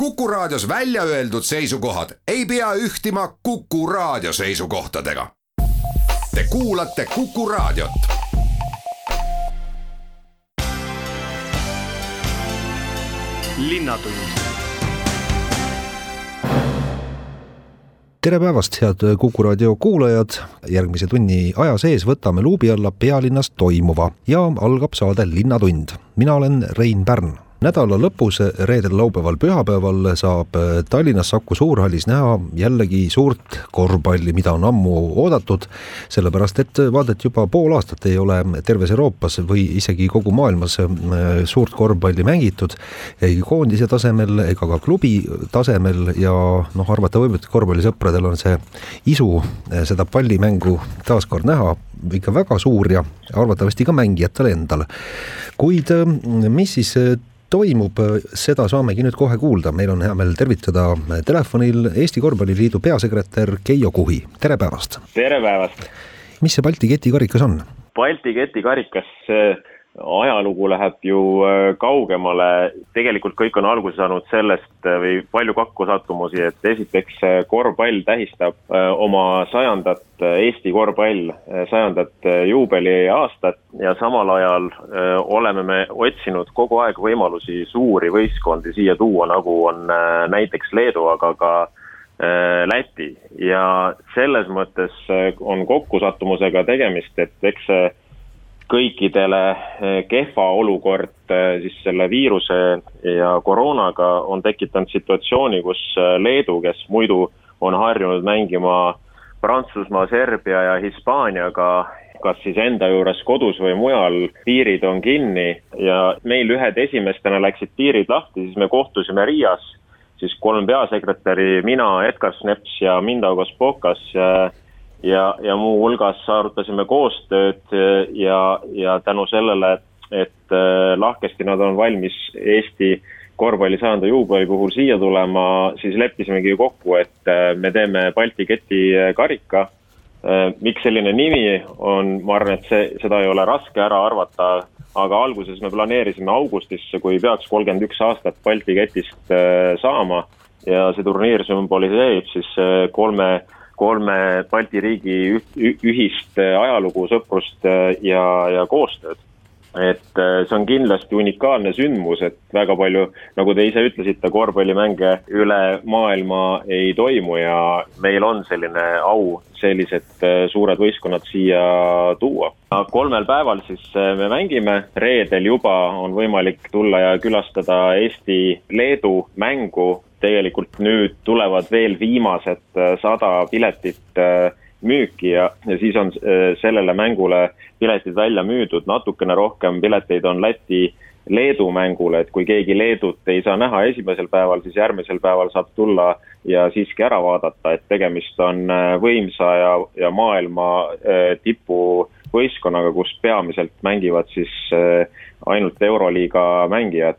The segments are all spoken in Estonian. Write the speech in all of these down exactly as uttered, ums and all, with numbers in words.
Kuku Raadios välja öeldud seisukohad ei pea ühtima Kuku Raadio seisukohtadega. Te kuulate Kuku Raadiot. Linnatund. Tere päevast, head Kuku Raadio kuulajad. Järgmise tunni aja sees võtame luubi alla pealinnas toimuva ja algab saade Linnatund. Mina olen Rein Pärn. Nädala lõpus, reedel, laupäeval, pühapäeval saab Tallinnas Saku Suurhallis näha jällegi suurt korvpalli, mida on ammu oodatud, sellepärast et vaadati juba pool aastat ei ole terves Euroopas või isegi kogu maailmas suurt korvpalli mängitud, ei koondise tasemel ega ka klubi tasemel ja noh, arvata võib, et korvpallisõpradel on see isu seda pallimängu taaskord näha ikka väga suur ja arvatavasti ka mängijatele endale. Kuid mis siis toimub, seda saamegi nüüd kohe kuulda. Meil on hea meel tervitada telefonil Eesti Korvpalliliidu peasekretär Keijo Kuhi. Tere päevast! Tere päevast! Mis see Balti ketikarikas on? Balti ketikarikas ajalugu läheb ju kaugemale. Tegelikult kõik on alguse saanud sellest või palju kakkusattumusi, et esiteks korvpall tähistab oma sajandat, Eesti korvpall sajandat juubeli aastat ja samal ajal oleme me otsinud kogu aeg võimalusi suuri võistkondi siia tuua, nagu on näiteks Leedu, aga ka Läti. Ja selles mõttes on kokkusattumusega tegemist, et eks see kõikidele kehva olukord siis selle viiruse ja koroonaga on tekitanud situatsiooni, kus Leedu, kes muidu on harjunud mängima Prantsusmaa, Serbia ja Hispaaniaga, kas siis enda juures kodus või mujal, piirid on kinni ja meil ühed esimestena läksid piirid lahti, siis me kohtusime Riias, siis kolm peasekretäri, mina, Edgar Sneps ja Mindaugas Pokas ja, ja muu hulgas arutasime koostööd ja, ja tänu sellele, et lahkesti nad on valmis Eesti korvpalli sajanda juubeli puhul siia tulema, siis leppisimegi kokku, et me teeme Balti keti karika. Miks selline nimi on, ma arvan, et see, seda ei ole raske ära arvata, aga alguses me planeerisime augustisse, kui peaks kolmkümmend üks aastat Balti ketist saama ja see turniir sümboliseerib siis kolme kolme Balti riigi ühist ajalugu, sõprust ja, ja koostööd. Et see on kindlasti unikaalne sündmus, et väga palju, nagu te ise ütlesite, korvpallimänge üle maailma ei toimu ja meil on selline au sellised suured võistkonnad siia tuua. Kolmel päeval siis me mängime, reedel juba on võimalik tulla ja külastada Eesti-Leedu mängu. Tegelikult nüüd tulevad veel viimased sada piletit müüki ja, ja siis on sellele mängule piletid välja müüdud. Natukene rohkem pileteid on Läti-Leedu mängule, et kui keegi Leedut ei saa näha esimesel päeval, siis järgmisel päeval saab tulla ja siiski ära vaadata, et tegemist on võimsa ja, ja maailma tipu võistkonnaga, kus peamiselt mängivad siis ainult Euroliiga mängijad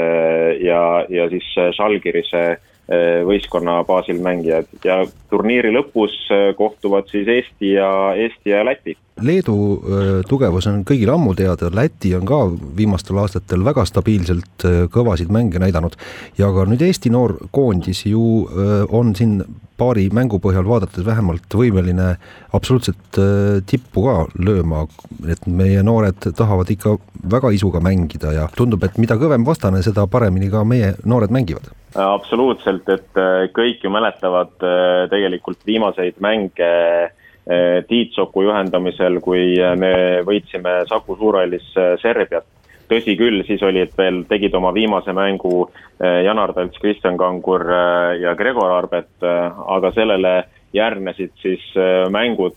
ja, ja siis Žalgirise võistkonna baasil mängijad ja turniiri lõpus kohtuvad siis Eesti ja, Eesti ja Läti. Leedu tugevus on kõigil ammu teada, Läti on ka viimastel aastatel väga stabiilselt kõvasid mänge näidanud ja ka nüüd Eesti noor koondis ju on siin paari mängu põhjal vaadates vähemalt võimeline absoluutselt tippu ka lööma, et meie noored tahavad ikka väga isuga mängida ja tundub, et mida kõvem vastane, seda paremini ka meie noored mängivad. Absoluutselt, et kõik ju mäletavad tegelikult viimaseid mänge Tiitsoku juhendamisel, kui me võitsime Saku Suurhallis Serbiat. Tõsi küll, siis oli, et veel tegid oma viimase mängu Janar Talts, Kristjan Kangur ja Gregor Arbet, aga sellele järgnesid siis mängud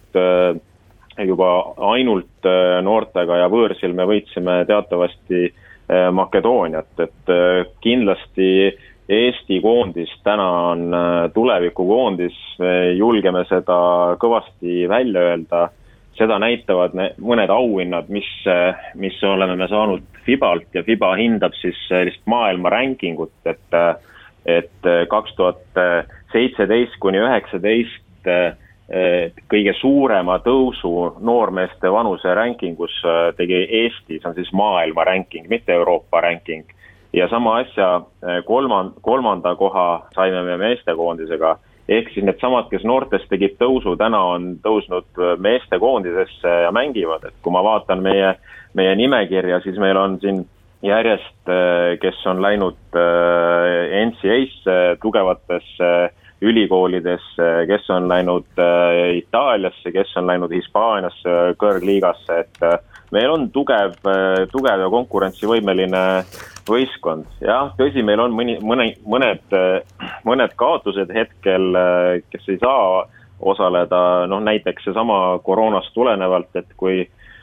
juba ainult noortega ja võõrsil me võitsime teatavasti Makedooniat, et kindlasti Eesti koondis täna on tulevikukoondis, julgeme seda kõvasti välja öelda, seda näitavad mõned auhinnad, mis, mis oleme me saanud FIBalt ja FIBA hindab siis sellist maailma rankingut, et, et kaks tuhat seitseteist kuni üheksateist kõige suurema tõusu noormeeste vanuse rankingus tegi Eesti, see on siis maailma ranking, mitte Euroopa ranking. ja sama asja kolmand, kolmanda koha saime me meestekoondisega. Ehk siis need samad, kes noortest tegid tõusu, täna on tõusnud meestekoondisesse ja mängivad. Et kui ma vaatan meie, meie nimekirja, siis meil on siin järjest, kes on läinud N C A-sse, tugevatesse ülikoolidesse, kes on läinud Itaaliasse, kes on läinud Hispaaniasse, kõrgliigasse, et meil on tugev, tugev ja konkurentsivõimeline võistkond. Jah, tõsi, meil on mõni, mõne, mõned, mõned kaotused hetkel, kes ei saa osaleda, noh näiteks see sama koroonast tulenevalt, et kui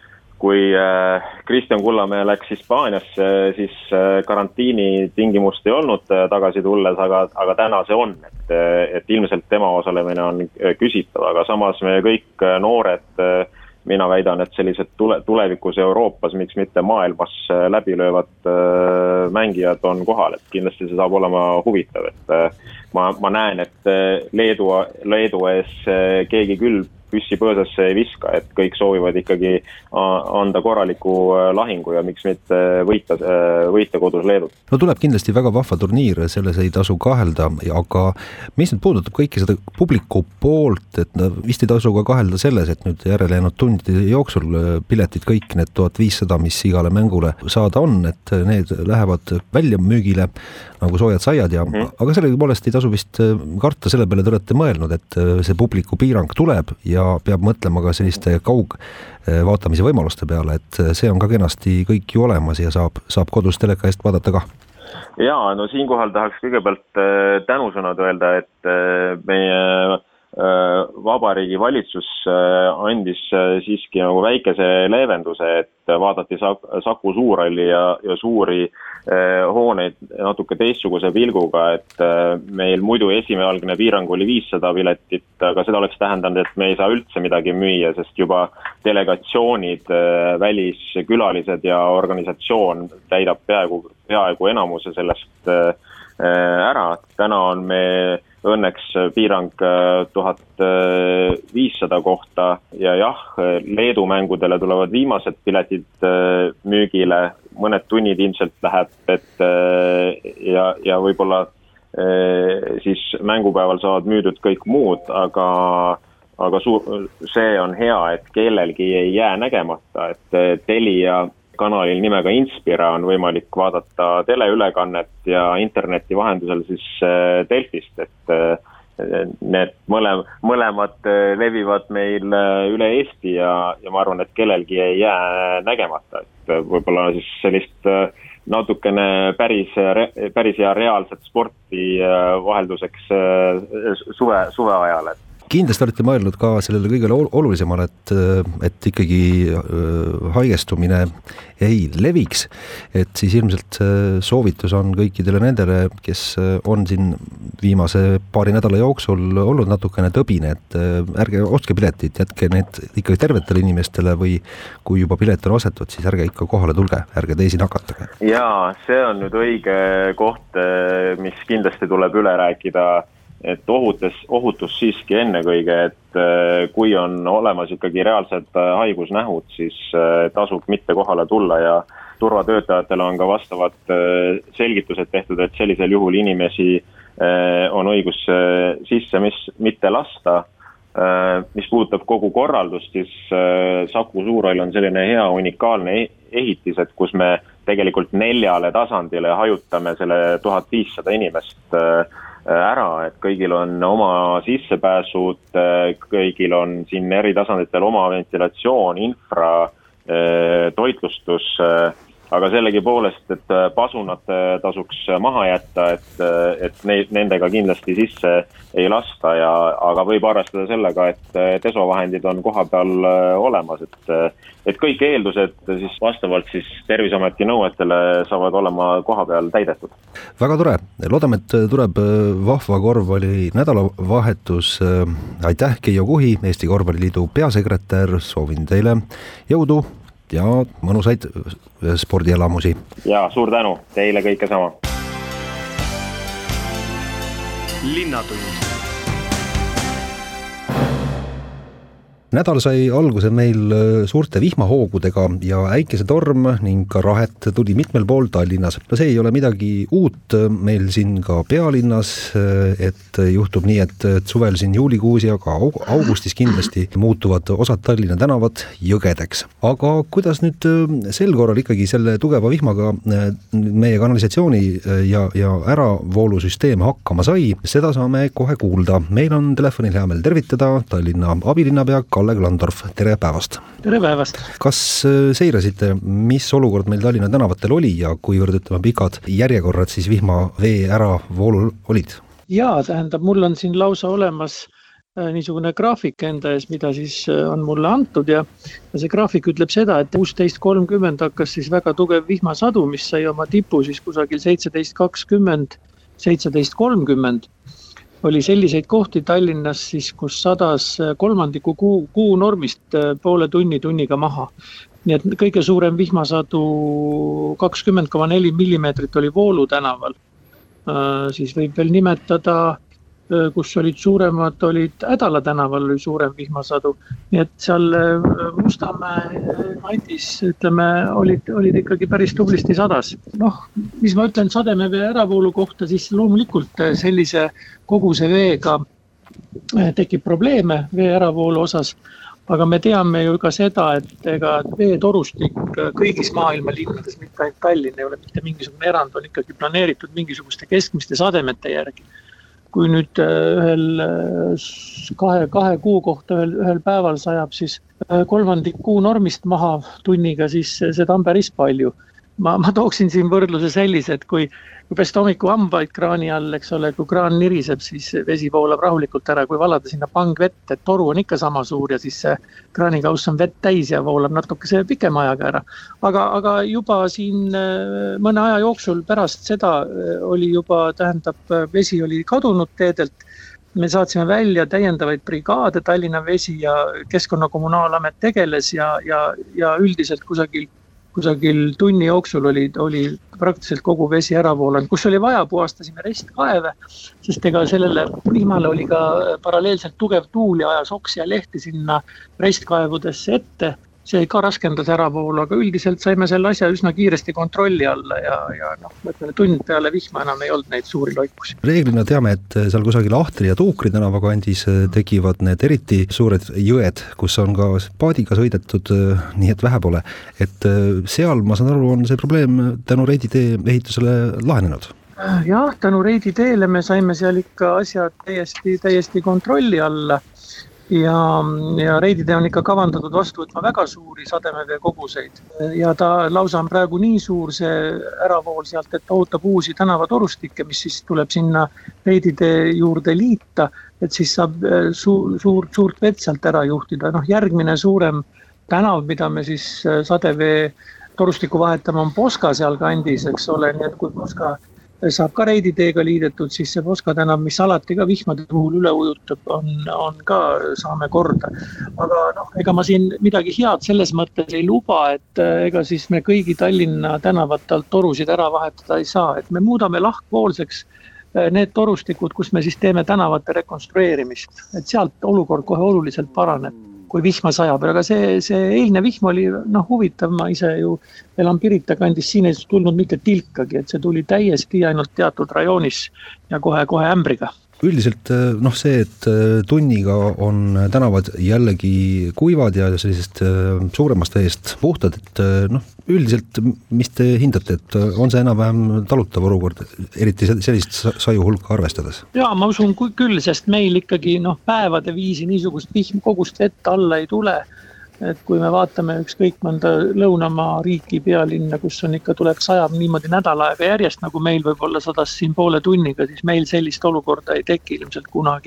kui Kristjan Kullamäe läks Hispaaniasse, siis karantiini tingimust ei olnud tagasi tulles, aga, aga täna see on, et, et ilmselt tema osalemine on küsitav, aga samas me kõik noored, mina väidan, et sellised tule, tulevikus Euroopas, miks mitte maailmas läbilöövad mängijad on kohal, et kindlasti see saab olema huvitav, et ma, ma näen, et Leedu, Leedu ees keegi küll püssi põõsasse ei viska, et kõik soovivad ikkagi anda korraliku lahingu ja miks mitte võita, võita kodus Leedut. No tuleb kindlasti väga vahva turniir, selles ei tasu kahelda, aga mis nüüd puudutab kõiki seda publiku poolt, et vist ei tasu ka kahelda selles, et nüüd järelejäänud tundide jooksul piletid kõik need tuhat viissada, mis igale mängule saada on, et need lähevad välja müügile nagu soojad saiad ja mm. aga selle poolest ei tasu vist karta, selle peale te olete mõelnud, et see publiku piirang tuleb ja peab mõtlema ka selliste kaug vaatamise võimaluste peale, et see on ka kenasti kõik ju olemas ja saab, saab kodus teleka eest vaadata ka. Jaa, no siinkohal tahaks kõigepealt tänusõnad öelda, et meie Vabariigi valitsus andis siiski nagu väikese leevenduse, et vaadati Saku Suurhalli ja, ja suuri hooneid natuke teistsuguse pilguga, et meil muidu esimealgne piirang oli viissada piletit, aga seda oleks tähendanud, et me ei saa üldse midagi müüa, sest juba delegatsioonid, väliskülalised ja organisatsioon täidab peaaegu, peaaegu enamuse sellest ära. Täna on me õnneks piirang tuhat viissada kohta ja jah, Leedu mängudele tulevad viimased piletid müügile, mõned tunnid ilmselt läheb, et ja, ja võib-olla siis mängupäeval saavad müüdud kõik muud, aga, aga suur, see on hea, et kellelgi ei jää nägemata, et Telia kanalil nimega Inspira on võimalik vaadata teleülekannet ja interneti vahendusel siis Delfist, et need mõle, mõlemad levivad meil üle Eesti ja, ja ma arvan, et kellelgi ei jää nägemata, et võib-olla siis sellist natukene päris, päris ja reaalset sporti vahelduseks suve, suve ajal, et kindlasti olete mõelnud ka sellele kõigele olulisemale, et, et ikkagi haigestumine ei leviks, et siis ilmselt soovitus on kõikidele nendele, kes on siin viimase paari nädala jooksul olnud natukene tõbine, et ärge ostke piletit, jätke need ikkagi tervetele inimestele või kui juba pilet on ostetud, siis ärge ikka kohale tulge, ärge teisi nakatage. Jaa, see on nüüd õige koht, mis kindlasti tuleb üle rääkida, et ohutus, ohutus siiski ennekõige, et kui on olemas ikkagi reaalsed haigusnähud, siis tasub mitte kohale tulla ja turvatöötajatele on ka vastavad selgitused tehtud, et sellisel juhul inimesi on õigus sisse mis, mitte lasta. Mis puudutab kogu korraldust, siis Saku Suurhall on selline hea unikaalne ehitis, et kus me tegelikult neljale tasandile hajutame selle tuhat viissada inimest ära, et kõigil on oma sissepääsud, kõigil on siin eri tasanditel oma ventilatsioon, infra, toitlustus, aga sellegi poolest, et pasunad tasuks maha jätta, et, et neid, nendega kindlasti sisse ei lasta, ja, aga võib arvestada sellega, et desovahendid on koha peal olemas, et, et kõik eeldused siis vastavalt siis Terviseameti nõuetele saavad olema koha peal täidetud. Väga tore, loodame, et tuleb vahva korvpalli nädalavahetus. Aitäh, Keijo Kuhi, Eesti Korvpalliliidu peasekretär, soovin teile jõudu ja mõnusaid spordielamusi. Ja suur tänu, teile kõike sama. Linnatund. Nädal sai alguse meil suurte vihmahoogudega ja äikesetorm ning ka rahet tuli mitmel pool Tallinnas. No see ei ole midagi uut meil siin ka pealinnas, et juhtub nii, et suvel siin juulikuus ja ka augustis kindlasti muutuvad osad Tallinna tänavad jõgedeks. Aga kuidas nüüd sel korral ikkagi selle tugeva vihmaga meie kanalisatsiooni ja, ja äravoolusüsteem hakkama sai, seda saame kohe kuulda. Meil on telefonil hea meel tervitada Tallinna abilinnapea Kalle Klandorf, tere päevast! Tere päevast! Kas seirasite, mis olukord meil Tallinna tänavatel oli ja kuivõrd ütleme pikad järjekorrad siis vihma vee äravoolul olid? Jaa, tähendab, mul on siin lausa olemas niisugune graafik enda ees, mida siis on mulle antud ja see graafik ütleb seda, et kuusteist kolmkümmend hakkas siis väga tugev vihmasadu, mis sai oma tipu siis kusagil seitseteist kakskümmend, seitseteist kolmkümmend. Oli selliseid kohti Tallinnas siis, kus sadas kolmandiku kuu, kuu normist poole tunni tunniga maha. Nii et kõige suurem vihmasadu kakskümmend koma neli millimeetrit oli Voolu tänaval. Siis võib veel nimetada, kus olid suuremad, olid Ädala tänaval oli suurem vihmasadu. Nii et seal Mustamäe kandis, ütleme, olid, olid ikkagi päris tublisti sadas. Noh, mis ma ütlen sademevee äravoolu kohta, siis loomulikult sellise koguse veega tekib probleeme vee äravoolu osas. Aga me teame ju ka seda, et ega veetorustik kõigis maailma linnades, mitte ainult Tallinn, ei ole mitte mingisugune erand, on ikkagi planeeritud mingisuguste keskmiste sademete järgi. Kui nüüd ühel kahe, kahe kuu kohta ühel, ühel päeval sajab siis kolmandik kuu normist maha tunniga, siis seda on päris palju. Ma, ma tooksin siin võrdluse sellise, et kui, kui pesta hommiku hambaid kraani all, eks ole, kui kraan niriseb, siis vesi voolab rahulikult ära, kui valada sinna pangvett, et toru on ikka sama suur ja siis see kraanikauss on vett täis ja voolab natuke see pikem ajaga ära. Aga, aga juba siin mõne aja jooksul pärast seda oli juba, tähendab, vesi oli kadunud teedelt. Me saatsime välja täiendavaid brigaade, Tallinna Vesi ja Keskkonnakommunaalamet tegeles ja, ja, ja üldiselt kusagil kusagil tunni jooksul oli, oli praktiliselt kogu vesi äravoolan, kus oli vaja, puhastasime restkaeve, sest ega sellele vihmale oli ka paralleelselt tugev tuul ja ajas oksi ja lehti sinna restkaevudesse ette. See ka raskendas äravoolu, aga üldiselt saime selle asja üsna kiiresti kontrolli alla ja, ja noh, mõtleme, tund peale vihma enam ei olnud neid suuri loikusi. Reeglina teame, et seal kusagil Ahtri ja Tuukri tänava kandis tekivad need eriti suured jõed, kus on ka paadiga sõidetud, nii et vähe pole. Et seal, ma saan aru, on see probleem tänu Reiditee ehitusele lahenenud. Jah, tänu Reiditeele me saime seal ikka asjad täiesti, täiesti kontrolli alla. Ja, ja Reiditee on ikka kavandatud vastu võtma väga suuri sademevee koguseid ja ta lausa on praegu nii suur see äravool sealt, et ta ootab uusi tänavatorustikke, mis siis tuleb sinna Reiditee juurde liita, et siis saab suur, suur, suurt vett sealt ära juhtida. Noh, järgmine suurem tänav, mida me siis sadevee torustiku vahetame, on Poska seal kandis, eks ole, nii et kui Poska saab ka Reiditeega liidetud, siis see Poska tänav, mis alati ka vihmade puhul üle ujutab, on, on ka saame korda. Aga noh, ega ma siin midagi head selles mõttes ei luba, et ega siis me kõigi Tallinna tänavatalt torusid ära vahetada ei saa. Et me muudame lahkvoolseks need torustikud, kus me siis teeme tänavate rekonstrueerimist. Et sealt olukord kohe oluliselt paraneb, kui vihma sajab. Aga see, see eilne vihm oli noh, huvitav, ma ise ju elan Pirita kandis, siin ei tulnud mitte tilkagi, et see tuli täiesti ainult teatud rajoonis ja kohe-kohe ämbriga. Üldiselt noh, see, et tunniga on tänavad jällegi kuivad ja sellisest suuremast veest puhtad, et noh, üldiselt mis te hindate, et on see enam-vähem talutav olukord, eriti sellist saju hulka arvestades? Jaa, ma usun küll, sest meil ikkagi noh, päevade viisi niisugust vihm kogust vett alla ei tule. Et kui me vaatame ükskõik mõnda Lõunamaa riiki pealinna, kus on ikka tuleb sajab niimoodi nädala aega järjest, nagu meil võib-olla sadas siin poole tunniga, siis meil sellist olukorda ei teki ilmselt kunagi.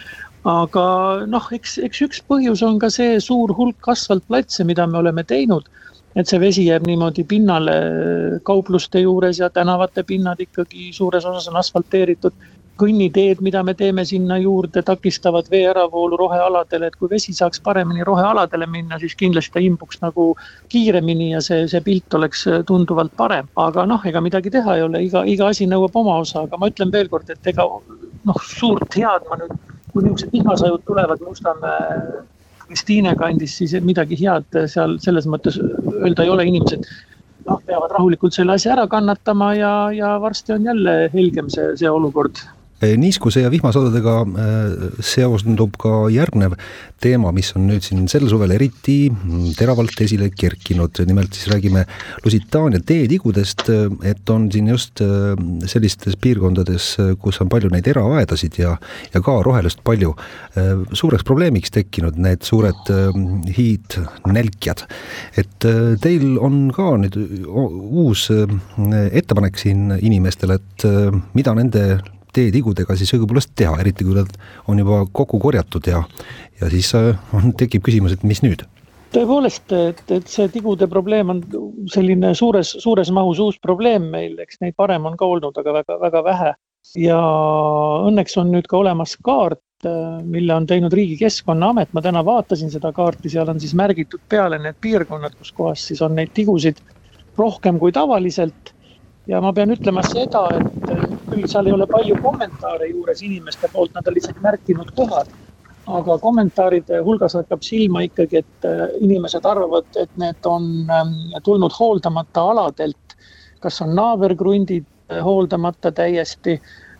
Aga noh, eks, eks üks põhjus on ka see suur hulk asfaltplatse, mida me oleme teinud, et see vesi jääb niimoodi pinnale kaupluste juures ja tänavate pinnad ikkagi suures osas on asfalteeritud. Kõnniteed, mida me teeme sinna juurde, takistavad vee äravoolu rohealadele, et kui vesi saaks paremini rohealadele minna, siis kindlasti ta imbuks nagu kiiremini ja see, see pilt oleks tunduvalt parem. Aga noh, ega midagi teha ei ole, iga, iga asi nõuab oma osa, aga ma ütlen veel kord, et ega noh, suurt head ma nüüd, kui niisugused vihmasajud tulevad Mustamäe Kristiine kandis, siis midagi head seal selles mõttes öelda ei ole, inimesed noh, peavad rahulikult selle asja ära kannatama ja, ja varsti on jälle helgem see, see olukord. Niiskuse ja vihmasadadega seosndub ka järgnev teema, mis on nüüd siin sel suvel eriti teravalt esile kerkinud. Nimelt siis räägime Lusitaania teetigudest, et on siin just sellistes piirkondades, kus on palju neid eraaedasid ja, ja ka rohelust palju. Suureks probleemiks tekkinud need suured hiidnälkjad. Et teil on ka nüüd uus ettepanek siin inimestele, et mida nende teetigudega siis õigupoolest teha, eriti kui nad on juba kokku korjatud ja, ja siis on, tekib küsimus, et mis nüüd? Tõepoolest, et, et see tigude probleem on selline suures, suures mahus uus probleem meil, eks neid varem on ka olnud, aga väga, väga vähe. Ja õnneks on nüüd ka olemas kaart, mille on teinud Riigi Keskkonnaamet. Ma täna vaatasin seda kaarti, seal on siis märgitud peale need piirkonnad, kus kohas siis on neid tigusid rohkem kui tavaliselt. Ja ma pean ütlema seda, et küll seal ei ole palju kommentaare juures inimeste poolt, nad on lihtsalt märkinud kohad. Aga kommentaaride hulgas hakkab silma ikkagi, et inimesed arvavad, et need on tulnud hooldamata aladelt. Kas on naabergrundid hooldamata täiesti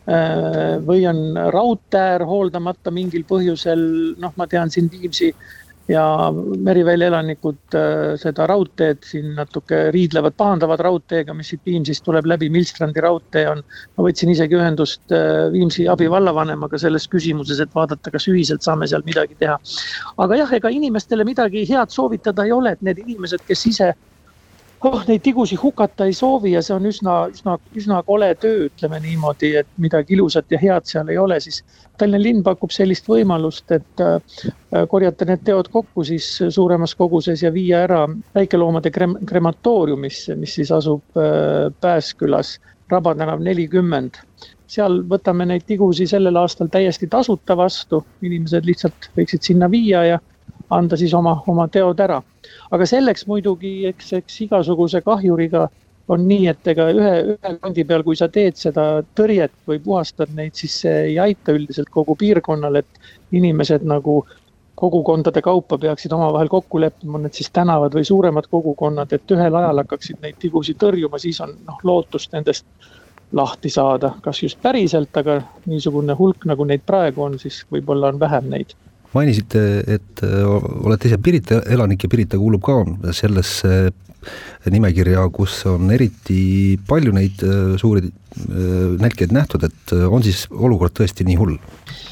või on raudteer hooldamata mingil põhjusel. Noh, ma tean siin Viimsi ja Merivälja elanikud seda raudteed siin natuke riidlevad, pahandavad raudteega, mis siit Viimsist tuleb läbi. Milstrandi raudtee on, ma võtsin isegi ühendust Viimsi abivallavanemaga selles küsimuses, et vaadata, kas ühiselt saame seal midagi teha. Aga jah, ega inimestele midagi head soovitada ei ole, et need inimesed, kes ise oh, neid tigusi hukata ei soovi ja see on üsna, üsna, üsna kole töö, ütleme niimoodi, et midagi ilusat ja head seal ei ole, siis Tallinna linn pakub sellist võimalust, et korjata need teod kokku siis suuremas koguses ja viia ära väikeloomade krem- krematooriumis, mis siis asub Pääskülas, Rabatänav nelikümmend. Seal võtame neid tigusi sellel aastal täiesti tasuta vastu, inimesed lihtsalt võiksid sinna viia ja anda siis oma, oma teod ära. Aga selleks muidugi, eks, eks igasuguse kahjuriga on nii, et ega ühe, ühe kandi peal, kui sa teed seda tõrjet või puhastad neid, siis see ei aita üldiselt kogu piirkonnal, et inimesed nagu kogukondade kaupa peaksid omavahel kokku leppima, need siis tänavad või suuremad kogukonnad, et ühel ajal hakkaksid neid tigusi tõrjuma, siis on noh, lootust nendest lahti saada, kas just päriselt, aga niisugune hulk, nagu neid praegu on, siis võib-olla on vähem neid. Mainisite, et olete ise Pirita elanik ja Pirita kuulub ka sellesse nimekirja, kus on eriti palju neid suuri nälkjaid nähtud, et on siis olukord tõesti nii hull?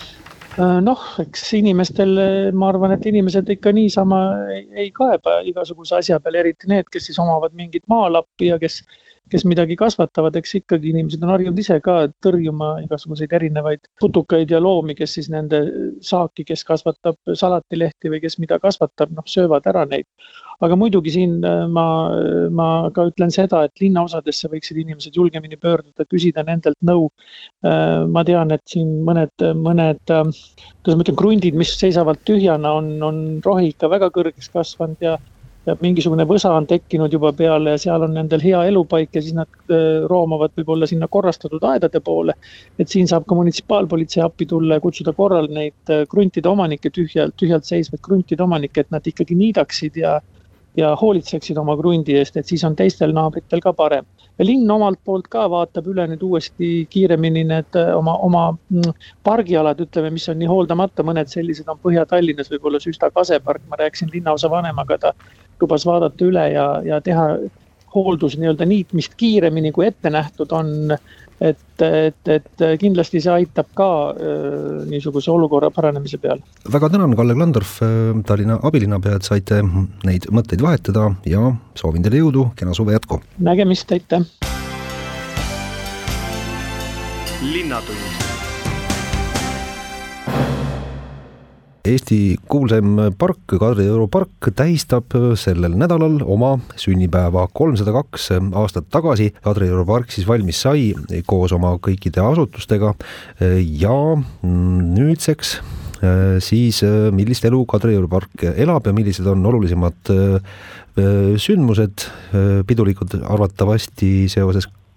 Noh, eks inimestel, ma arvan, et inimesed ikka niisama ei, ei kaeba igasuguse asja peale, eriti need, kes siis omavad mingit maalappi ja kes kes midagi kasvatavad, eks ikkagi inimesed on harjunud ise ka tõrjuma igasuguseid erinevaid putukaid ja loomi, kes siis nende saaki, kes kasvatab salatilehti või kes mida kasvatab, noh, söövad ära neid. Aga muidugi siin ma, ma ka ütlen seda, et linnaosadesse võiksid inimesed julgemini pöörduda, küsida nendelt nõu. Ma tean, et siin mõned, mõned kuidas ma ütlen, grundid, mis seisavad tühjana, on, on rohi ikka väga kõrgeks kasvanud ja ja mingisugune võsa on tekkinud juba peale ja seal on nendel hea elupaik ja siis nad roomavad võib-olla sinna korrastatud aedade poole. Et siin saab ka munitsipaalpolitsei appi tulla ja kutsuda korral neid kruntide omanikke, tühjalt, tühjalt seisvad kruntide omanikke, et nad ikkagi niidaksid ja, ja hoolitseksid oma krundi eest, et siis on teistel naabritel ka parem. Ja linn omalt poolt ka vaatab üle nüüd uuesti kiiremini need oma, oma pargialad, ütleme, mis on nii hooldamata, mõned sellised on Põhja-Tallinnas, võib-olla Süsta kasepark, ma rääksin linnaosa vanemaga, ta lubas vaadata üle ja, ja teha hooldus nii-öelda niitmist kiiremini kui ette nähtud on, et, et, et kindlasti see aitab ka äh, niisuguse olukorra paranemise peal. Väga tänan, Kalle Klandorf, Tallinna abilinnapea, et saite neid mõtteid vahetada ja soovin teile jõudu, kena suve jätku. Nägemist, aitäh! Linnatund. Eesti kuulsam park, Kadrioru park, tähistab sellel nädalal oma sünnipäeva. kolmsada kaks aastat tagasi Kadrioru park siis valmis sai koos oma kõikide asutustega ja nüüdseks siis millist elu Kadrioru park elab ja millised on olulisemad sündmused, pidulikud arvatavasti seoses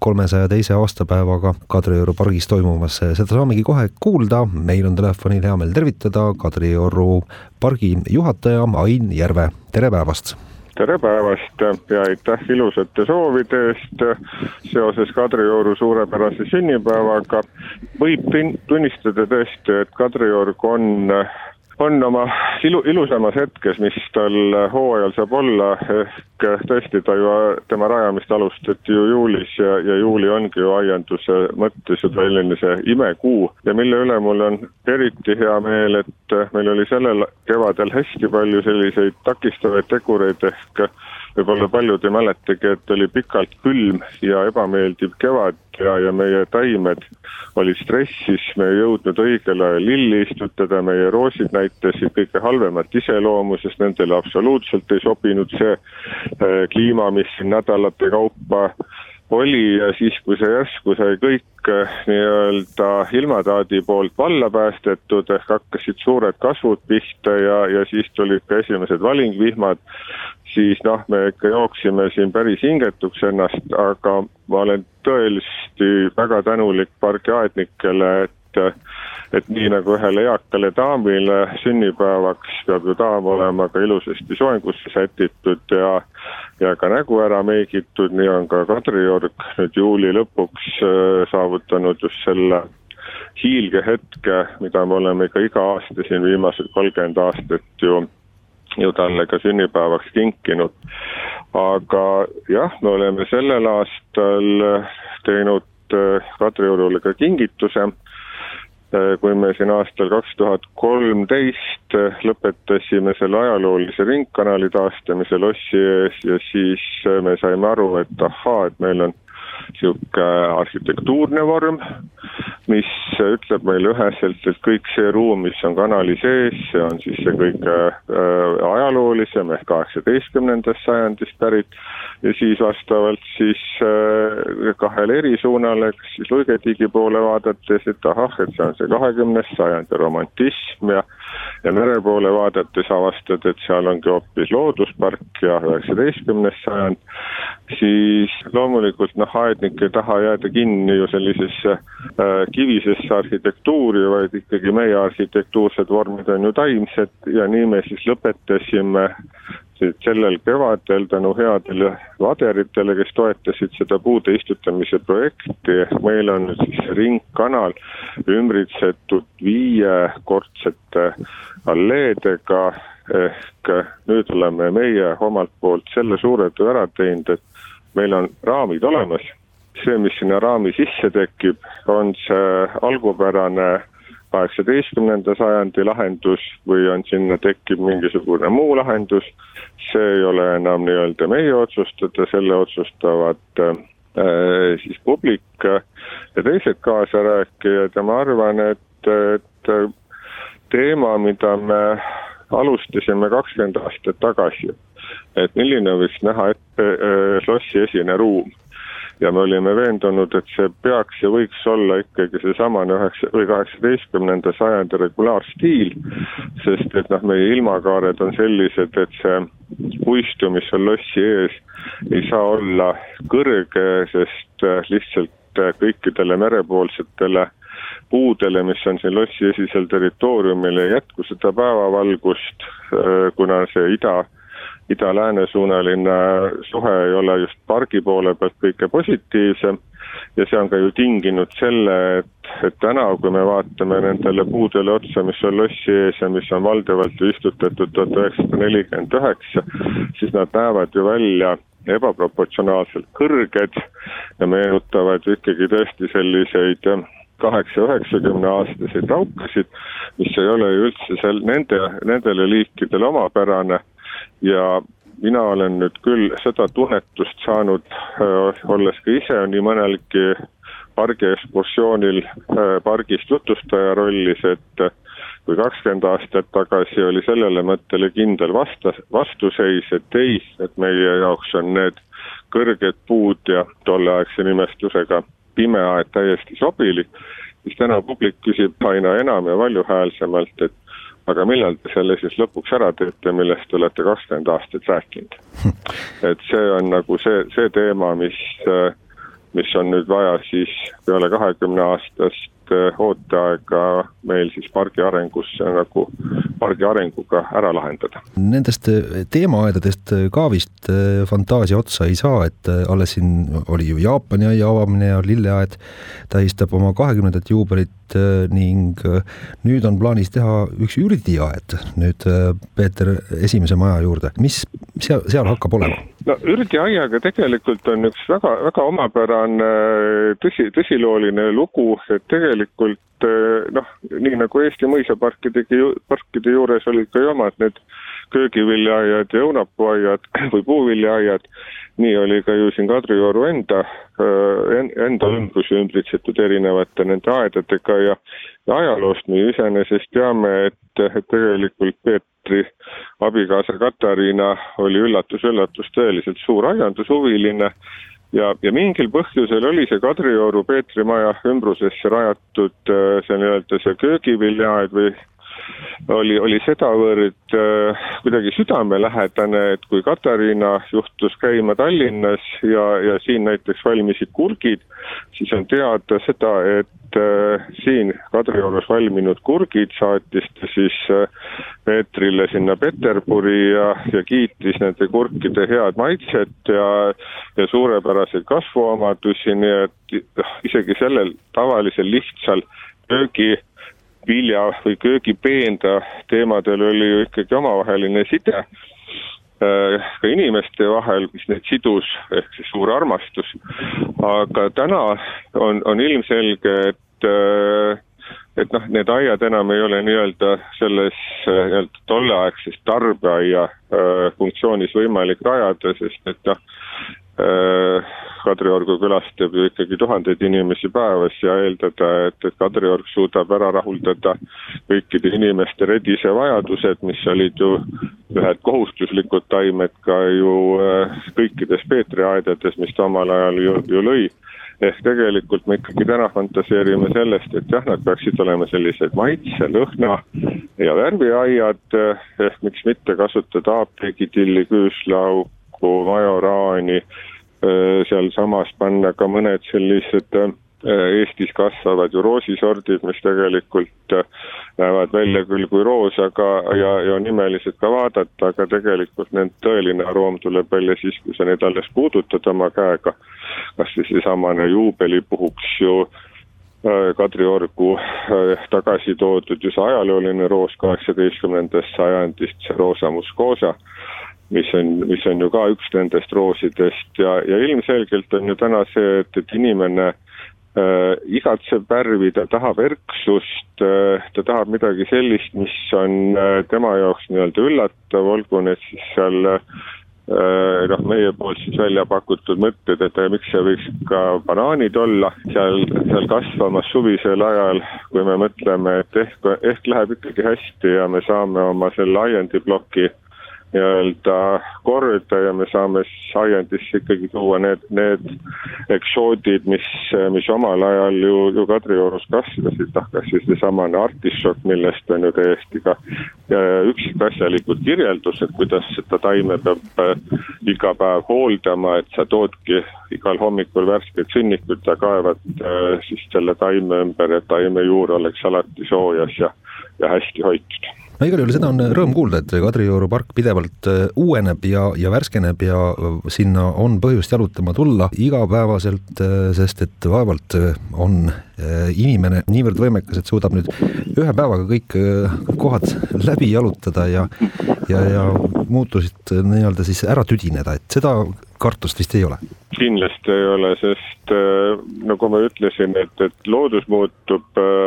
kolmesaja teise aastapäevaga Kadrioru pargis toimumas. Seda saamegi kohe kuulda. Meil on telefonil hea meel tervitada Kadrioru pargi juhataja Ain Järve. Tere päevast! Tere päevast ja aitäh ilusate soovide eest seoses Kadrioru suurepärase sünnipäevaga. Võib tunnistada tõesti, et Kadriorg on, on oma ilu, ilusamas hetkes, mis tal hooajal saab olla, ehk tõesti ta ju, tema rajamist alustati ju juulis ja, ja juuli ongi ju aianduse mõttes ju selline see imekuu ja mille üle mul on eriti hea meel, et meil oli sellel kevadel hästi palju selliseid takistavaid tegureid, ehk võib-olla paljud ei mäletagi, et oli pikalt külm ja ebameeldiv kevad ja, ja meie taimed olid stressis, me ei jõudnud õigel ajal lilli istutada, meie roosid näitasid kõige halvemat iseloomu, sest nendele absoluutselt ei sobinud see kliima, mis siin nädalate kaupa oli ja siis, kui see järsku sai kõik nii-öelda ilmataadi poolt valla päästetud, ehk hakkasid suured kasvud pihta ja, ja siis tulid ka esimesed valingvihmad, siis noh, me ikka jooksime siin päris hingetuks ennast, aga ma olen tõeliselt väga tänulik pargiaednikele, et, et nii nagu ühele eakale daamile sünnipäevaks peab ju daam olema ka ilusasti soengusse sätitud ja ja ka nägu ära meigitud, nii on ka Kadriorg nüüd juuli lõpuks saavutanud just selle hiilge hetke, mida me oleme ka iga aasta siin viimased kolmkümmend aastat ju, ju talle ka sünnipäevaks kinkinud. Aga jah, me oleme sellel aastal teinud Kadriorule ka kingituse, kui me siin aastal kaks tuhat kolmteist lõpetasime selle ajaloolise ringkanali taastamise lossi ees ja siis me saime aru, et ahaa, et meil on siuke arhitektuurne vorm, mis ütleb meile üheselt, et kõik see ruum, mis on kanali sees, see on siis see kõige ajaloolisem ehk kaheksateistkümnendast sajandist pärit ja siis vastavalt siis kahele erisuunale, kas siis Luigetigi poole vaadates, et ahah, et see on see kahekümnes sajand ja romantism ja, ja mere poole vaadates avastad, et seal ongi hoopis looduspark ja üheksateistkümnes sajand, siis loomulikult noh, aednik ei taha jääda kinni ju sellisesse äh, kivisesse arhitektuuri, vaid ikkagi meie arhitektuursed vormid on ju taimsed ja nii me siis lõpetasime sellel kevadel tänu headele vaderitele, kes toetasid seda puude istutamise projekti. Meil on nüüd siis ringkanal ümbritsetud viiekordsete alleedega, ehk nüüd oleme meie omalt poolt selle suure töö ära teinud, et meil on raamid olemas. See, mis sinna raami sisse tekib, on see algupärane kaheksateistkümnenda sajandi lahendus või on sinna tekib mingisugune muu lahendus. See ei ole enam nii-öelda meie otsustada, selle otsustavad äh, siis publik ja teised kaasarääkijad ja ma arvan, et, et teema, mida me alustasime kakskümmend aastat tagasi, et milline võiks näha ette äh, lossi esine ruum. Ja me olime veendunud, et see peaks ja võiks olla ikkagi see samane kaheksateistkümnenda sajandi regulaarstiil, sest et noh, meie ilmakaared on sellised, et see puistu, mis on lossi ees, ei saa olla kõrge, sest lihtsalt kõikidele merepoolsetele puudele, mis on siin lossi esisel territooriumil, ei jätku seda päevavalgust, kuna see ida ida-lääne-suunaline suhe ei ole just pargi poole pealt kõige positiivsem ja see on ka ju tinginud selle, et, et täna, kui me vaatame nendele puudele otsa, mis on lossi ees ja mis on valdavalt istutatud tuhat üheksasada nelikümmend üheksa, siis nad näevad ju välja ebaproportsionaalselt kõrged ja meenutavad ikkagi tõesti selliseid kaheksa-üheksakümne aastaseid raukasid, mis ei ole ju üldse sel, nende, nendele liikidele omapärane. Ja mina olen nüüd küll seda tunnetust saanud, äh, olles ka ise nii mõnelgi pargi ekskursioonil äh, pargist jutustaja rollis, et kui kakskümmend aastat tagasi oli sellele mõttele kindel vasta, vastuseis, et ei, et meie jaoks on need kõrged puud ja tolleaegse nimestusega pimeaed täiesti sobilik, siis täna publik küsib aina enam ja valjuhäälsemalt, et aga millal te selle siis lõpuks ära teete, millest te olete kakskümmend aastat rääkinud. Et see on nagu see, see teema, mis mis on nüüd vaja siis peale kahekümne aastast ooteaega meil siis pargi arengusse nagu pargi arenguga ära lahendada. Nendest teemaaedadest ka vist fantaasia otsa ei saa, et alles siin oli ju Jaapani aia avamine ja lilleaed tähistab oma kahekümnendat juubelit ning nüüd on plaanis teha üks ürdiaed nüüd Peeter esimese maja juurde. Mis seal, seal hakkab olema? No ürdiaiaga tegelikult on üks väga, väga omapärane tõsi, tõsilooline lugu, et tegelikult noh, nii nagu Eesti mõisaparkide parkide juures olid ka omad need köögiviljaaiad ja õunapuaiad või puuviljaaiad, nii oli ka ju siin Kadrioru enda, enda ümbruse ümbritsetud erinevate nende aedadega ja, ja ajaloost me iseenesest teame, et, et tegelikult Peetri abikaasa Katariina oli üllatus-üllatus tõeliselt suur aiandushuviline ja, ja mingil põhjusel oli see Kadrioru Peetri maja ümbrusesse rajatud see nii-öelda see köögiviljaaed või oli, oli sedavõrd äh, kuidagi südamelähedane, et kui Katariina juhtus käima Tallinnas ja, ja siin näiteks valmisid kurgid, siis on teada seda, et äh, siin Kadriorus valminud kurgid saatis ta siis äh, Peetrile sinna Peterburi ja, ja kiitis nende kurkide head maitset ja, ja suurepäraseid kasvuomadusi, nii et isegi sellel tavalisel lihtsal köögi vilja või köögipeenda teemadel oli ju ikkagi omavaheline side ka inimeste vahel, mis neid sidus, ehk see suur armastus. Aga täna on, on ilmselge, et, et noh, need aiad enam ei ole nii-öelda selles nii-öelda tolleaegses tarbeaia funktsioonis võimalik rajada, sest et noh, Kadriorgu külastab ju ikkagi tuhandeid inimesi päevas ja eeldada, et, et Kadriorg suudab ära rahuldada kõikide inimeste redise vajadused, mis olid ju ühed kohustuslikud taimed ka ju kõikides Peetri aedades, mis ta omal ajal ju, ju lõi. Ehk tegelikult me ikkagi täna fantaseerime sellest, et jah, nad peaksid olema sellised maitse, lõhna ja värviaiad, ehk miks mitte kasutada apteegitilli, küüslauku, majoraani, seal samas panna ka mõned sellised Eestis kasvavad ju roosisordid, mis tegelikult näevad välja küll kui roos, aga ja, ja on imelised ka vaadata, aga tegelikult nende tõeline aroom tuleb välja siis, kui sa neid alles puudutad oma käega. Kas see samane juubeli puhuks ju Kadriorgu tagasi toodud just ajalooline roos kaheksateistkümnendast sajandist, see roosa muskoosa, mis on, mis on ju ka üks nendest roosidest ja, ja ilmselgelt on ju täna see, et, et inimene äh, igatseb värvi, ta tahab erksust, äh, ta tahab midagi sellist, mis on äh, tema jaoks nii-öelda üllatav, olgu need siis seal äh, noh, meie poolt siis välja pakutud mõtted, et äh, miks see võiks ka banaanid olla seal, seal kasvamas suvisel ajal, kui me mõtleme, et ehk, ehk läheb ikkagi hästi ja me saame oma selle aiandibloki nii-öelda korda ja me saame aiandisse ikkagi tuua need, need eksoodid, mis, mis omal ajal ju, ju Kadriorus kasvasid, tahkas siis seesamane artishok, millest on ju täiesti ka üksikasjalikud kirjeldused, kuidas seda taime peab iga päev hooldama, et sa toodki igal hommikul värskeid sõnnikut ja kaevad siis selle taime ümber, et taime juur oleks alati soojas ja, ja hästi hoitud. No igal juhul seda on rõõm kuulda, et Kadrioru park pidevalt uueneb ja, ja värskeneb ja sinna on põhjust jalutama tulla igapäevaselt, sest et vaevalt on inimene niivõrd võimekas, et suudab nüüd ühe päevaga kõik kohad läbi jalutada ja, ja, ja muutusid nii-öelda siis ära tüdineda, et seda kartust vist ei ole. Kindlasti ei ole, sest nagu ma ütlesin, et, et loodus muutub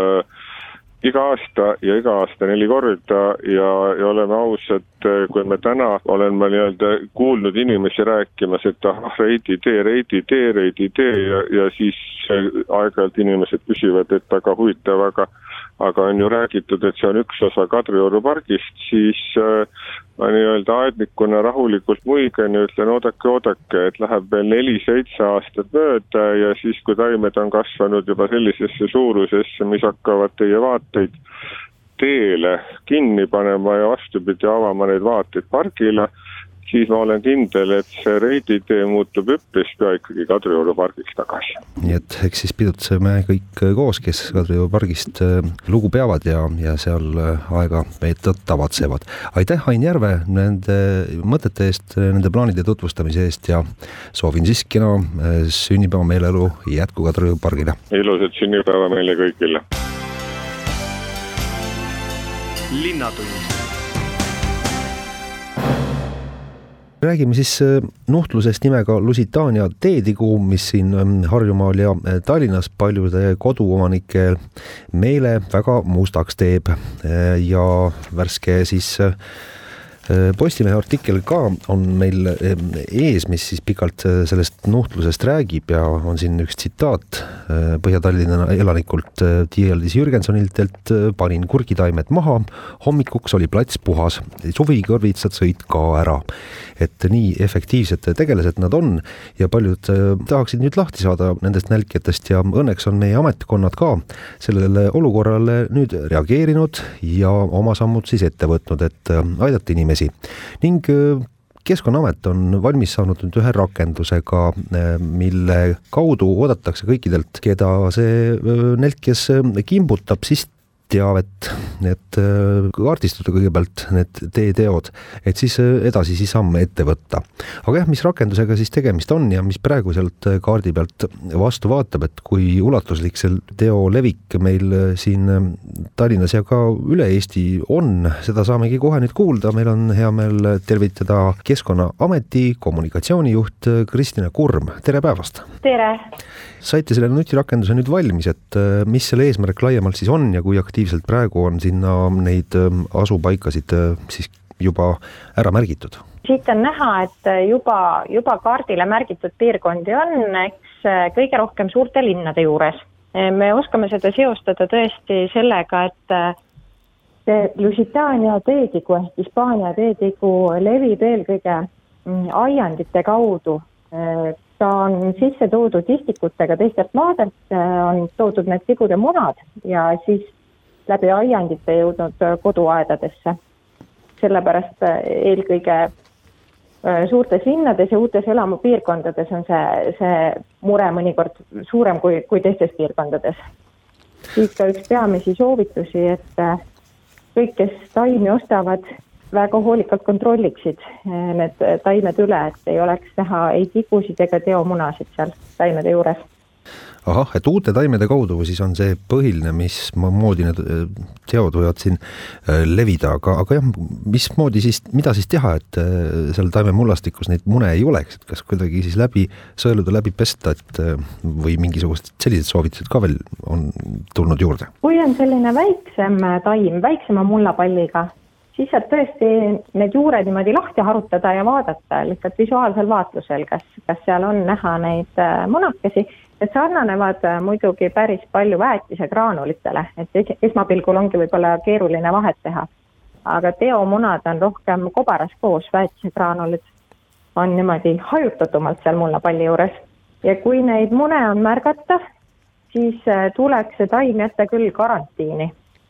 iga aasta ja iga aasta neli korda ja, ja oleme ausad, kui me täna olen ma nii-öelda kuulnud inimesi rääkimas, et ah, reidi tee, reidi tee, reidi tee ja, ja siis aeg-ajalt inimesed küsivad, et aga huvitav, aga, aga on ju räägitud, et see on üks osa Kadrioru pargist, siis ma nii-öelda aednikuna rahulikult muigen ja ütlen oodake, oodake, et läheb veel neli-seitse aastat mööda ja siis, kui taimed on kasvanud juba sellisesse suurusesse, mis hakkavad teie vaateid teele kinni panema ja vastupidi avama neid vaateid pargile, siis ma olen kindel, et see reiditee muutub üpris pea ikkagi Kadrioru pargiks tagasi. Nii et eks siis pidutseme kõik koos, kes Kadrioru pargist lugu peavad ja, ja seal aega veeta tavatsevad. Aitäh, Ain Järve, nende mõtete eest, nende plaanide tutvustamise eest ja soovin siis kena sünnipäeva meeleolu jätku Kadrioru pargile. Ilusat sünnipäeva meile kõigile. Linnatund. Räägime siis nuhtlusest nimega Lusitaania teetigu, mis siin Harjumaal ja Tallinnas paljude koduomanike meele väga mustaks teeb ja värske siis Postimehe artikkel ka on meil ees, mis siis pikalt sellest nuhtlusest räägib ja on siin üks tsitaat Põhja-Tallinna elanikult Tiialdis Jürgensonilt, et panin kurgitaimed maha, hommikuks oli plats puhas, suvikõrvitsad sõid ka ära. Et nii efektiivsed tegelased nad on ja paljud tahaksid nüüd lahti saada nendest nälkjatest ja õnneks on meie ametkonnad ka sellele olukorrale nüüd reageerinud ja oma sammud siis ette võtnud, et aidata inimesi. Ning Keskkonnaamet on valmis saanud nüüd ühe rakendusega, mille kaudu oodatakse kõikidelt, keda see nälkjas kimbutab, siis teavet, et kaardistada kõigepealt need teeteod, et siis edasisi samme ette võtta. Aga jah, mis rakendusega siis tegemist on ja mis praegu sealt kaardi pealt vastu vaatab, et kui ulatuslik see teo levik meil siin Tallinnas ja ka üle Eesti on, seda saamegi kohe nüüd kuulda. Meil on hea meel tervitada Keskkonnaameti kommunikatsioonijuht Kristina Kurm. Tere päevast! Tere! Saite selle nutirakenduse nüüd valmis, et mis selle eesmärk laiemalt siis on ja kui aktiivselt praegu on sinna neid asupaikasid siis juba ära märgitud? Siit on näha, et juba, juba kaardile märgitud piirkondi on, eks kõige rohkem suurte linnade juures. Me oskame seda seostada tõesti sellega, et see Lusitaania teetigu ehk Hispaania teetigu levib eelkõige aiandite kaudu. Ta on sisse toodud istikutega teistelt maadelt, on toodud need tigude munad ja siis läbi aiandite jõudnud koduaedadesse. Sellepärast eelkõige suurtes linnades ja uutes elamupiirkondades on see, see mure mõnikord suurem kui, kui teistes piirkondades. Siit ka üks peamisi soovitusi, et kõik, kes taimi ostavad, väga hoolikalt kontrolliksid need taimed üle, et ei oleks näha ei tigusid ega teomunasid seal taimede juures. Ahah, et uute taimede kaudu siis on see põhiline, mis moodi need teod võivad siin levida, aga, aga jah, mis moodi siis, mida siis teha, et seal taime mullastikus neid mune ei oleks, et kas kuidagi siis läbi sõeluda, läbi pesta, et või mingisugused sellised soovitused ka veel on tulnud juurde? Kui on selline väiksem taim, väiksema mullapalliga, siis saab tõesti need juured niimoodi lahti harutada ja vaadata lihtsalt visuaalsel vaatlusel, kas, kas seal on näha neid munakesi. Et sarnanevad muidugi päris palju väetise graanulitele, et esmapilgul ongi võib-olla keeruline vahet teha. Aga teomunad on rohkem kobaras koos, väetise graanulid on niimoodi hajutatumalt seal mullapalli juures. Ja kui neid mune on märgata, siis tuleks see taim jätta küll karantiini.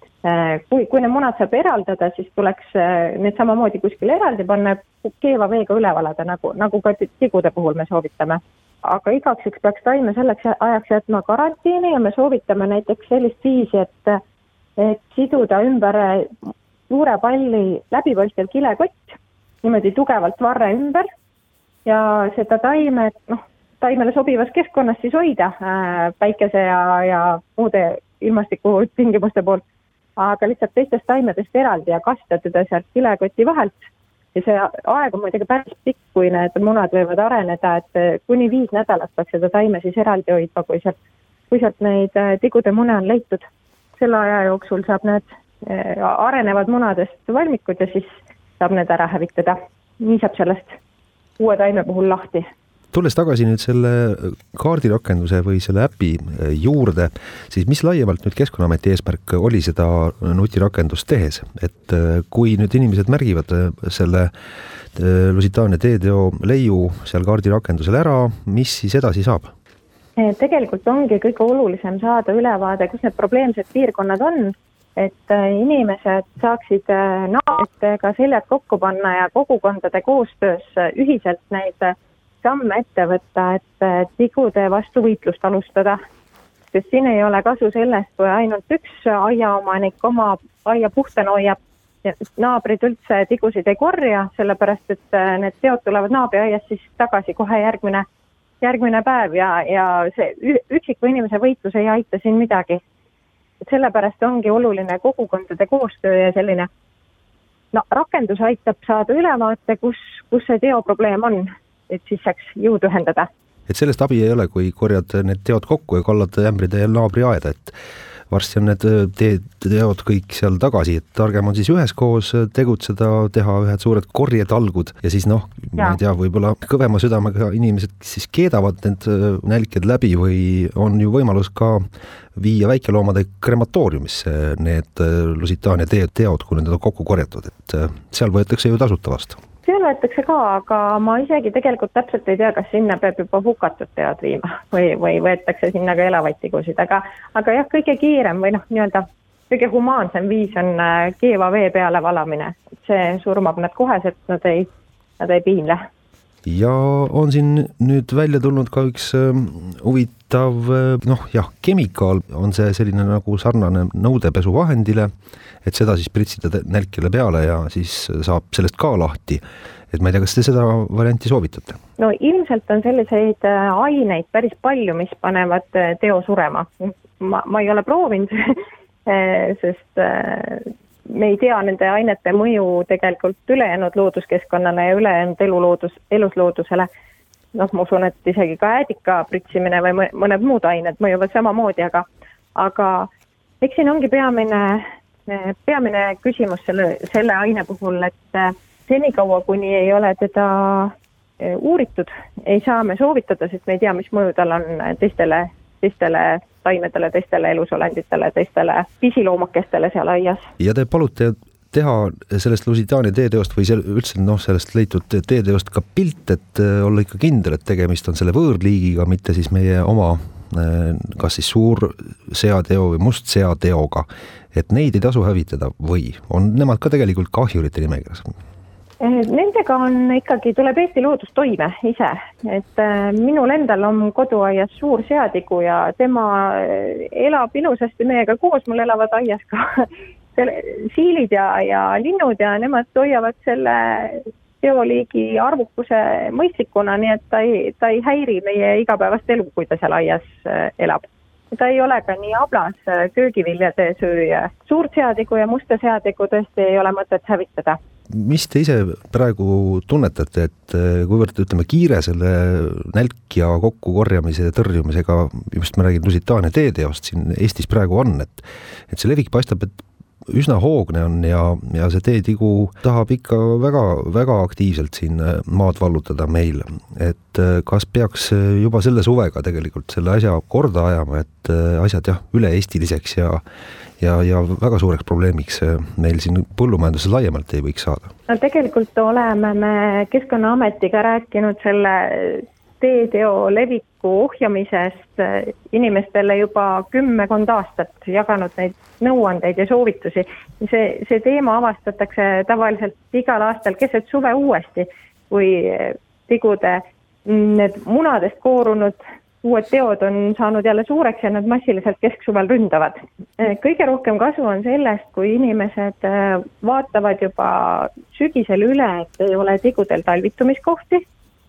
Kui, kui need munad saab eraldada, siis tuleks need samamoodi kuskil eraldi panna, keeva veega üle valada, nagu, nagu ka tigude puhul me soovitame. Aga igaks üks peaks taime selleks ajaks jätma karantiini ja me soovitame näiteks sellist viisi, et, et siduda ümber juurepalli läbipõlstel kilekott, niimoodi tugevalt varre ümber ja seda taime, noh, taimele sobivas keskkonnas siis hoida päikese ja, ja muude ilmastiku tingimuste poolt. Aga lihtsalt teistest taimedest eraldi ja kasta teda sealt kilekoti vahelt. Ja see aeg on muidugi päris pikk, kui need munad võivad areneda, et kuni viis nädalat peaks seda taime siis eraldi hoidma, kui sealt, kui sealt neid tigude mune on leitud. Selle aja jooksul saab need arenevad munadest valmikud ja siis saab need ära hävitada. Nii saab sellest uue taime puhul lahti. Tulles tagasi nüüd selle kaardirakenduse või selle äpi juurde, siis mis laiemalt nüüd Keskkonnaameti eesmärk oli seda nutirakendust tehes, et kui nüüd inimesed märgivad selle Lusitaania teeteo leiu seal kaardirakendusel ära, mis siis edasi saab? Tegelikult ongi kõige olulisem saada ülevaade, kus need probleemsed piirkonnad on et inimesed saaksid naabritega seljad kokku panna ja kogukondade koostöös ühiselt neid samme ette võtta, et tigude vastu võitlust alustada. Sest siin ei ole kasu sellest, kui ainult üks aiaomanik oma aia puhtana hoiab. Naabrid üldse tigusid ei korja, sellepärast et need teod tulevad naabriaiast siis tagasi kohe järgmine, järgmine päev ja, ja see üksiku inimese võitlus ei aita siin midagi. Et sellepärast ongi oluline kogukondade koostöö ja selline no, rakendus aitab saada ülevaate, kus, kus see teoprobleem on, et siis saaks jõud ühendada. Et sellest abi ei ole, kui korjad need teod kokku ja kallad ämbrid ja naabri aeda, et varsti on need teed, teod kõik seal tagasi, et targem on siis üheskoos tegutseda, teha ühed suured korjetalgud ja siis noh, ma ei tea, võib-olla kõvema südamega inimesed siis keedavad need nälked läbi või on ju võimalus ka viia väikeloomade krematooriumisse need Lusitaania teod, kui need on kokku korjatud, et seal võetakse ju tasuta vastu. Seal võetakse ka, aga ma isegi tegelikult täpselt ei tea, kas sinna peab juba hukatud teod viima või, või võetakse sinna ka elavaid tigusid, aga, aga jah, kõige kiirem või noh, nii-öelda kõige humaansem viis on keeva vee peale valamine. See surmab nad kohes, et nad ei, nad ei piinle. Ja on siin nüüd välja tulnud ka üks huvitav, noh jah, kemikaal on see selline nagu sarnane nõudepesuvahendile, et seda siis pritsida nälkile peale ja siis saab sellest ka lahti. Et ma ei tea, kas te seda varianti soovitate? No ilmselt on selliseid aineid päris palju, mis panevad teo surema. Ma, ma ei ole proovinud, sest me ei tea nende ainete mõju tegelikult ülejäänud looduskeskkonnale ja ülejäänud eluloodus, elusloodusele. Noh, ma usun, et isegi ka äädika pritsimine või mõned muud ained mõjuvad samamoodi, aga, aga eks siin ongi peamine, peamine küsimus selle, selle aine puhul, et senikaua, kuni ei ole teda uuritud, ei saa me soovitada, sest me ei tea, mis mõju tal on teistele, teistele taimedele, teistele elusolenditele, teistele pisiloomakestele seal aias. Ja te palute teha sellest Lusitaania teeteost või üldse noh, sellest leitud teeteost ka pilt, et olla ikka kindel, et tegemist on selle võõrliigiga, mitte siis meie oma kas siis suur seateo või must seateoga, et neid ei tasu hävitada või on nemad ka tegelikult kahjurite nimekirjas? Nendega on ikkagi, tuleb Eesti loodus toime ise, et minul endal on koduaias suur seatigu ja tema elab ilusasti meiega koos, mul elavad aias ka siilid ja, ja linnud ja nemad hoiavad selle teoliigi arvukuse mõistlikuna, nii et ta ei, ta ei häiri meie igapäevast elu, kui ta seal aias elab. Ta ei ole ka nii ablas köögiviljade sööja. Suurt seatigu ja musta seatigu tõesti ei ole mõtet hävitada. Mis te ise praegu tunnetate, et kuivõrd ütleme kiire selle nälkja kokkukorjamise ja tõrjumisega, just ma räägin Lusitaania teeteost siin Eestis praegu on, et, et see levik paistab, et üsna hoogne on ja, ja see teetigu tahab ikka väga, väga aktiivselt siin maad vallutada meil, et kas peaks juba selle suvega tegelikult selle asja korda ajama, et asjad jah, üle-eestiliseks ja ja, ja väga suureks probleemiks meil siin põllumajanduses laiemalt ei võiks saada? No tegelikult oleme me Keskkonnaametiga rääkinud selle teeteo leviku ohjamisest inimestele juba kümmekond aastat, jaganud neid nõuandeid ja soovitusi. See, see teema avastatakse tavaliselt igal aastal keset suve uuesti, kui tigude need munadest koorunud uued teod on saanud jälle suureks ja nad massiliselt kesksuvel ründavad. Kõige rohkem kasu on sellest, kui inimesed vaatavad juba sügisel üle, et ei ole tigudel talvitumiskohti.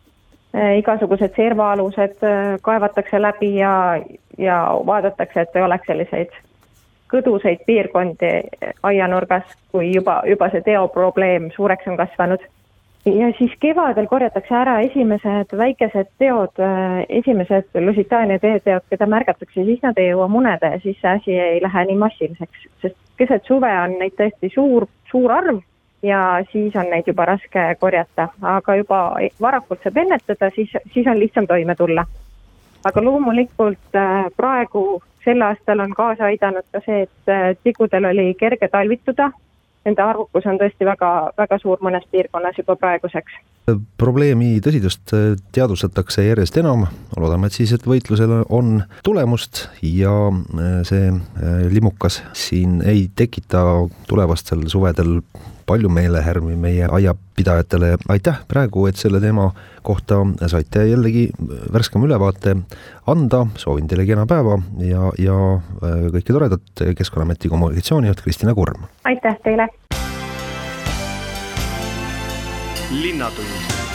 Igasugused servaalused kaevatakse läbi ja, ja vaadatakse, et ei oleks selliseid kõduseid piirkondi aianurgas, kui juba, juba see teoprobleem suureks on kasvanud. Ja siis kevadel korjatakse ära esimesed väikesed teod, esimesed Lusitaania teeteod, keda märgatakse, siis nad ei jõua muneda ja siis see asi ei lähe nii massiliseks, sest keset suve on neid tõesti suur, suur arv ja siis on neid juba raske korjata, aga juba varakult saab ennetada, siis, siis on lihtsam toime tulla. Aga loomulikult praegu sel aastal on kaasa aidanud ka see, et tigudel oli kerge talvituda, nende arvukus on tõesti väga, väga suur mõnes piirkonnas juba praeguseks. Probleemi tõsidust teadvustatakse järjest enam, loodame, et siis, et võitlusel on tulemust ja see limukas siin ei tekita tulevastel suvedel palju meelehärmi meie aiapidajatele. Aitäh praegu, et selle teema kohta saite jällegi värskema ülevaate anda. Soovin teile kena päeva ja, ja kõike toredat. Keskkonnaameti kommunikatsioonijuht Kristina Kurm. Aitäh teile! Linnatund.